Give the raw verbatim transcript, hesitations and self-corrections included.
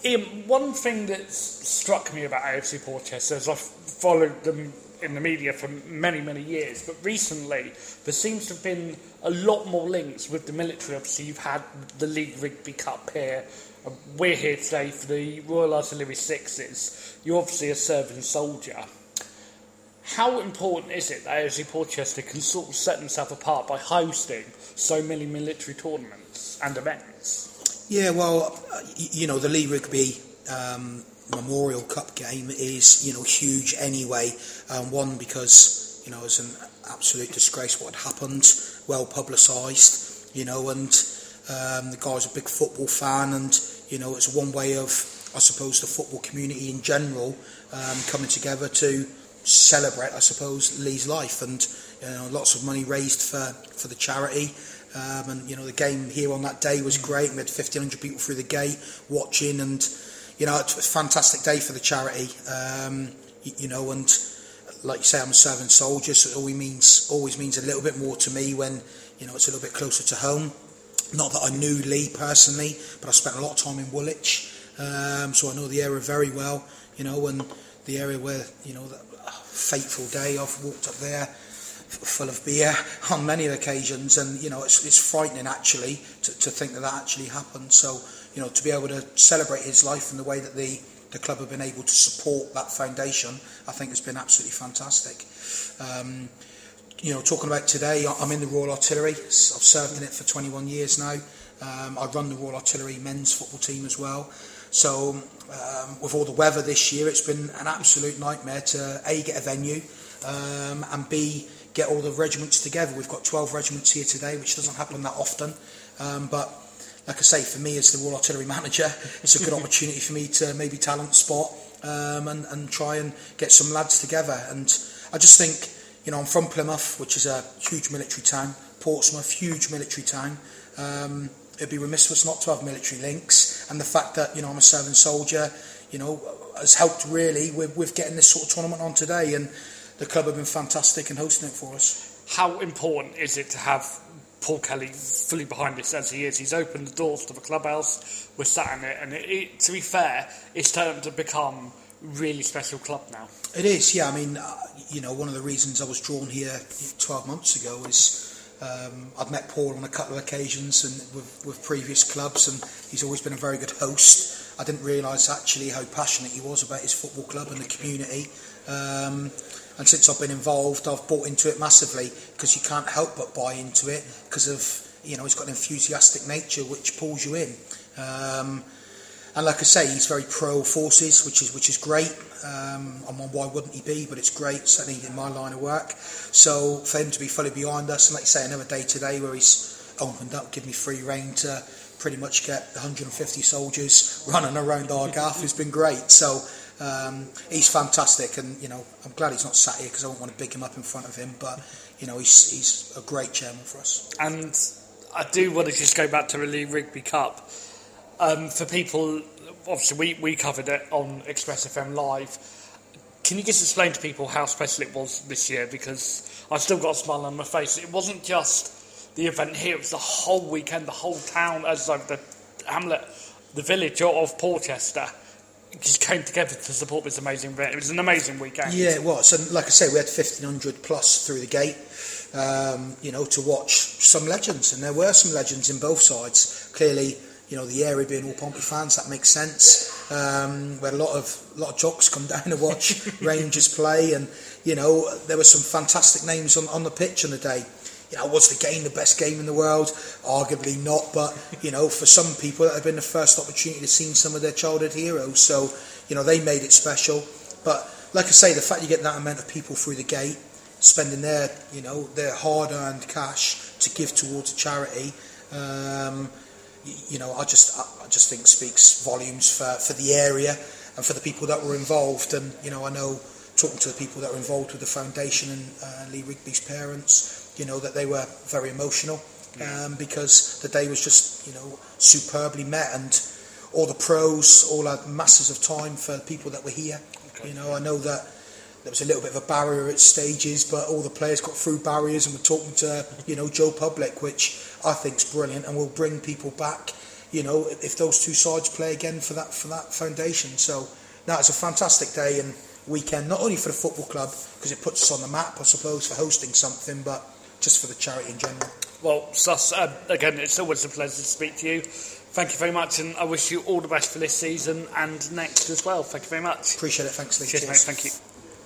Ian, one thing that's struck me about A F C Portchester is I've followed them in the media for many, many years, but recently there seems to have been a lot more links with the military. Obviously, you've had the League Rugby Cup here. We're here today for the Royal Artillery Sixes. You're obviously a serving soldier. How important is it that A F C Portchester can sort of set themselves apart by hosting so many military tournaments and events? Yeah, well, you know, the League Rugby um, Memorial Cup game is, you know, huge anyway. Um, one, because, you know, it's an absolute disgrace what had happened, well publicised, you know, and um, the guy's a big football fan, and, you know, it's one way of, I suppose, the football community in general um, coming together to celebrate, I suppose, Lee's life, and you know, lots of money raised for, for the charity. Um, and you know, the game here on that day was great. We had fifteen hundred people through the gate watching, and you know, it was a fantastic day for the charity. Um, you, you know, and like you say, I'm a serving soldier, so it always means always means a little bit more to me when you know it's a little bit closer to home. Not that I knew Lee personally, but I spent a lot of time in Woolwich, um, so I know the area very well. You know, and the area where you know that fateful day I've walked up there full of beer on many occasions, and you know it's it's frightening actually to, to think that that actually happened. So you know to be able to celebrate his life in the way that the the club have been able to support that foundation, I think has been absolutely fantastic. Um, you know, talking about today, I'm in the Royal Artillery. I've served in it for twenty-one years now. Um, I run the Royal Artillery men's football team as well. So um, with all the weather this year, it's been an absolute nightmare to A, get a venue, um, and B, get all the regiments together. We've got twelve regiments here today, which doesn't happen that often. Um, but like I say, for me as the Royal Artillery manager, it's a good opportunity for me to maybe talent spot um, and, and try and get some lads together. And I just think, you know, I'm from Plymouth, which is a huge military town. Portsmouth, huge military town. Um, it'd be remiss of us not to have military links, and the fact that you know I'm a serving soldier, you know, has helped really with, with getting this sort of tournament on today, and the club have been fantastic in hosting it for us. How important is it to have Paul Kelly fully behind this as he is? He's opened the doors to the clubhouse, we're sat in it, and it, it, to be fair, it's turned to become a really special club now. It is, yeah. I mean, uh, you know, one of the reasons I was drawn here twelve months ago is Um, I've met Paul on a couple of occasions and with, with previous clubs, and he's always been a very good host. I didn't realise actually how passionate he was about his football club and the community, um, and since I've been involved I've bought into it massively, because you can't help but buy into it because of, you know, he's got an enthusiastic nature which pulls you in, um, and like I say, he's very pro forces, which is which is great. Um, I'm on, why wouldn't he be? But it's great, certainly in my line of work. So for him to be fully behind us, and like you say, another day today where he's opened up, give me free rein to pretty much get one hundred fifty soldiers running around our gaff has been great. So um, he's fantastic, and you know I'm glad he's not sat here because I don't want to big him up in front of him. But you know he's he's a great chairman for us. And I do want to just go back to the League Rugby Cup. Um, for people, obviously we, we covered it on Express F M Live. Can you just explain to people how special it was this year? Because I've still got a smile on my face. It wasn't just the event here, it was the whole weekend, the whole town, as like the hamlet, the village of Portchester, just came together to support this amazing event. It was an amazing weekend. Yeah, it was. And like I say, we had fifteen hundred plus through the gate, um, you know, to watch some legends. And there were some legends in both sides. Clearly, you know, the area being all Pompey fans, that makes sense. Um, we had a lot of lot of jocks come down to watch Rangers play, and you know there were some fantastic names on, on the pitch on the day. You know, was the game the best game in the world? Arguably not, but you know, for some people that had been the first opportunity to see some of their childhood heroes. So you know, they made it special. But like I say, the fact you get that amount of people through the gate, spending their you know their hard-earned cash to give towards a charity. Um, You know, I just, I just think speaks volumes for, for the area and for the people that were involved. And you know, I know talking to the people that were involved with the foundation and uh, Lee Rigby's parents, you know, that they were very emotional um, because the day was just, you know, superbly met, and all the pros all had masses of time for people that were here. Okay. You know, I know that there was a little bit of a barrier at stages, but all the players got through barriers and were talking to, you know, Joe Public, which I think is brilliant and will bring people back you know, if those two sides play again for that for that foundation. So, no, it's a fantastic day and weekend, not only for the football club, because it puts us on the map, I suppose, for hosting something, but just for the charity in general. Well, Sus, uh, again, it's always a pleasure to speak to you. Thank you very much, and I wish you all the best for this season and next as well. Thank you very much. Appreciate it. Thanks, Lee. Cheers, Cheers. mate. Thank you.